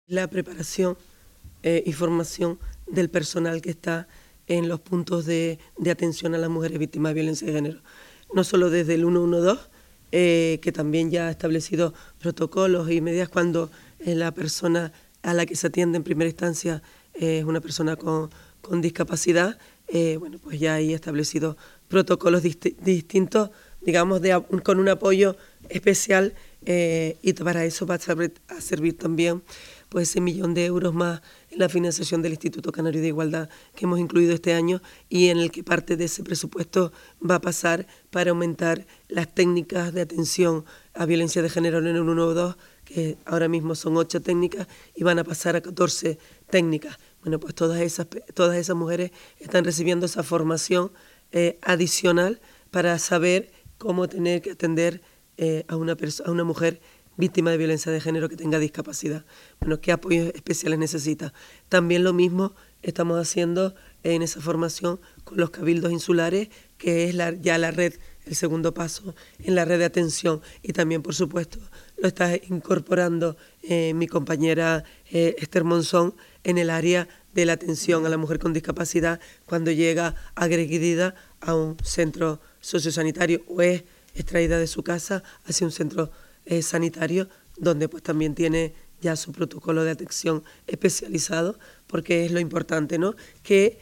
La preparación y formación del personal que está en los puntos de atención a las mujeres víctimas de violencia de género. No solo desde el 112, que también ya ha establecido protocolos y medidas cuando la persona a la que se atiende en primera instancia es una persona con discapacidad, bueno, pues ya hay establecidos protocolos distintos, digamos, con un apoyo especial, y para eso va a servir también pues ese 1 millón de euros más en la financiación del Instituto Canario de Igualdad que hemos incluido este año y en el que parte de ese presupuesto va a pasar para aumentar las técnicas de atención a violencia de género en el 112, que ahora mismo son 8 técnicas y van a pasar a 14 técnicas. Bueno, pues todas esas mujeres están recibiendo esa formación adicional para saber cómo tener que atender a una mujer víctima de violencia de género que tenga discapacidad. Bueno, ¿qué apoyos especiales necesita? También lo mismo estamos haciendo en esa formación con los cabildos insulares, que es ya la red, el segundo paso en la red de atención. Y también, por supuesto, lo está incorporando mi compañera Esther Monzón en el área de la atención a la mujer con discapacidad cuando llega agredida a un centro sociosanitario o es extraída de su casa hacia un centro sanitario, donde pues también tiene ya su protocolo de atención especializado, porque es lo importante, ¿no? Que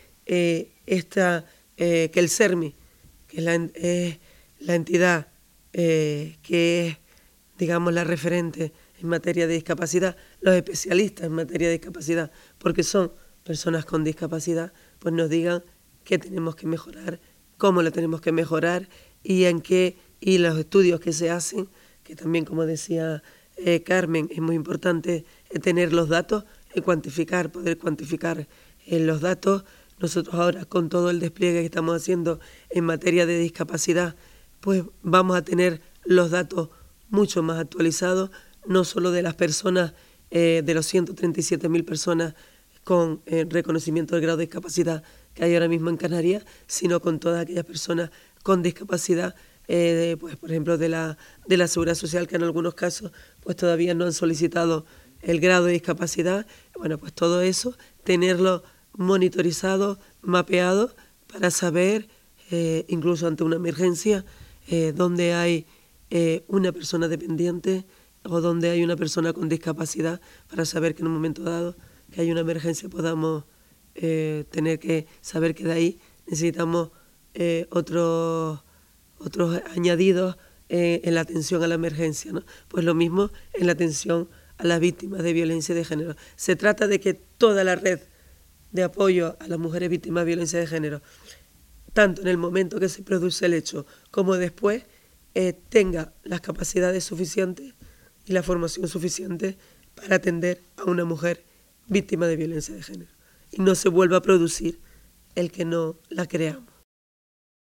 que el SERMI, que es la entidad que es, digamos, la referente en materia de discapacidad, los especialistas en materia de discapacidad, porque son personas con discapacidad, pues nos digan qué tenemos que mejorar, cómo lo tenemos que mejorar y y los estudios que se hacen, que también, como decía Carmen, es muy importante tener los datos y poder cuantificar los datos. Nosotros ahora, con todo el despliegue que estamos haciendo en materia de discapacidad, pues vamos a tener los datos mucho más actualizados, no solo de las personas, de los 137.000 personas con reconocimiento del grado de discapacidad que hay ahora mismo en Canarias, sino con todas aquellas personas con discapacidad, pues por ejemplo de la Seguridad Social, que en algunos casos pues todavía no han solicitado el grado de discapacidad. Bueno, pues todo eso, tenerlo monitorizado, mapeado, para saber, incluso ante una emergencia, dónde hay una persona dependiente o donde hay una persona con discapacidad, para saber que en un momento dado que hay una emergencia podamos tener que saber que de ahí necesitamos otros añadidos en la atención a la emergencia, ¿no? Pues lo mismo en la atención a las víctimas de violencia de género. Se trata de que toda la red de apoyo a las mujeres víctimas de violencia de género, tanto en el momento que se produce el hecho como después, tenga las capacidades suficientes y la formación suficiente para atender a una mujer víctima de violencia de género y no se vuelva a producir el que no la creamos.